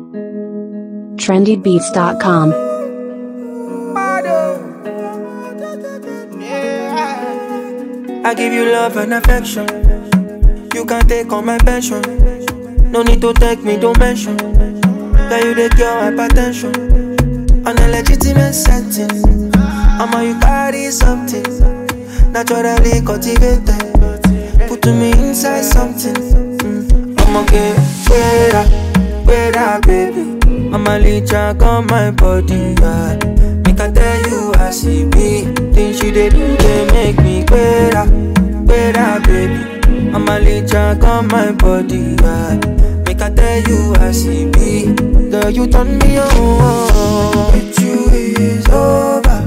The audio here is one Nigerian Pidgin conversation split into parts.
trendybeats.com. I give you love and affection. You can take on my pension. No need to take me, don't mention. That you the cure hypertension. On a legitimate setting. I'ma you carry something. Naturally cultivated. Put me inside something. I'ma get better, baby. I'ma lead jack on my body. Make I tell you I see me. Things you did do, they make me better, baby. I'ma lead jack on my body. Make I tell you I see me. Girl, you turn me on. With you is over.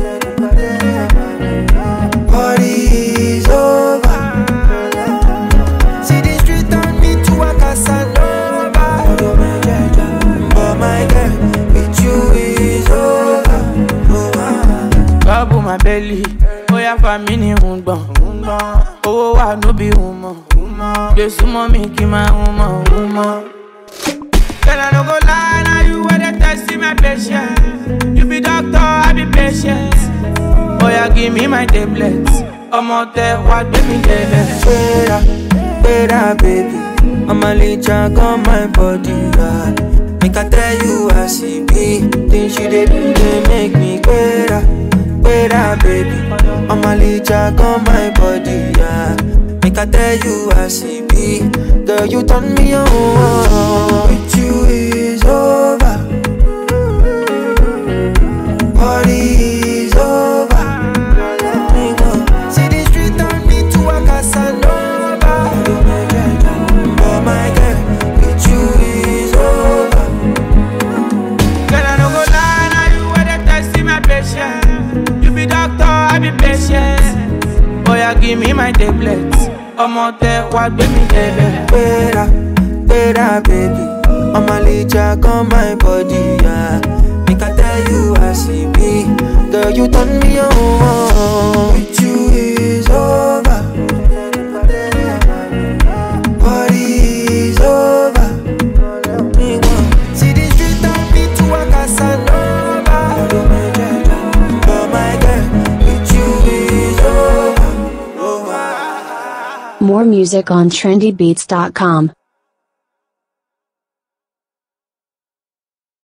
Party is over. See the street turn me to a Casanova. But my girl, with you is over. Bubble my belly, oh yeah, for me ni ungbon. Oh wa no be humo. They sumo me ki my humo. Girl I no go lie, now you where they testing my patience. You be doctor, I be patient. Oh yeah, give me my tablets. I'm out there, what baby better, baby. I'ma lead jack on my body. Make I tell you I see me. Things you did do, they make me better, baby. I'ma lead jack on my body. Make I tell you I see me. Girl, you turn me on. With you is over. Party is over. See the street turn me to a Casanova. Oh my girl, with you is over. Girl I no go lie, now you where they testing my patience. You be doctor, I be patient. Oh yeah, give me my tablets. I'm out there, what baby better, baby. I'ma lead jack on my body. Make I tell you I see me. Girl, you turn me on. With you is over. Party is over. See the street turn me to a Casanova. Oh my girl, with you is over. More music on trendybeats.com.